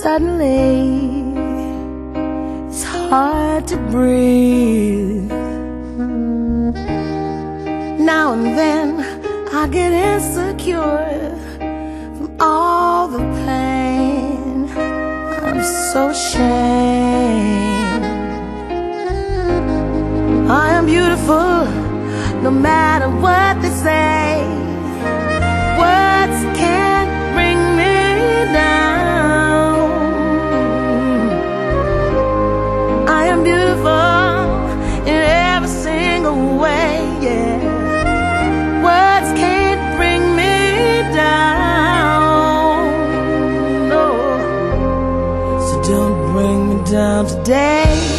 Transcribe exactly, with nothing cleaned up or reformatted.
suddenly it's hard to breathe. Now and then I get insecure from all the pain. I'm so ashamed. I am beautiful no matter what they say. Words can't bring me down. I am beautiful in every single way, yeah. Words can't bring me down, no. So don't bring me down today.